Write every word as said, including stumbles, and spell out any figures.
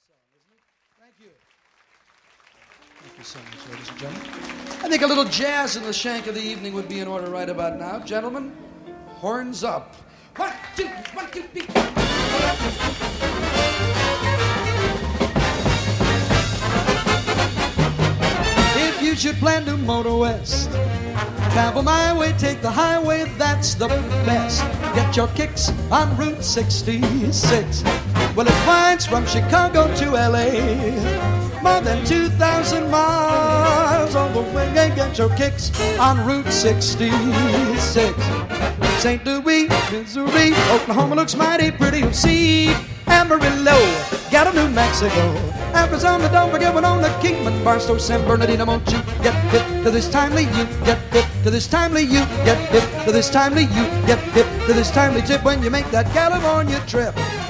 Thank you. Thank you so much, ladies and gentlemen. I think a little jazz in the shank of the evening would be in order right about now. Gentlemen, horns up. One, two, one, two, three. If you should plan to motor west, travel my way, take the highway, that's the best. Get your kicks on Route sixty-six. Well, it winds from Chicago to L A, more than two thousand miles on the way. Get your kicks on Route sixty-six. Saint Louis, Missouri, Oklahoma looks mighty pretty. You'll see Amarillo, got a New Mexico, Arizona, don't forget Winona, Kingman, Barstow, San Bernardino. Won't you get hip to this timely you, get hip to this timely you, get hip to this timely you, get hip to this timely tip when you make that California trip.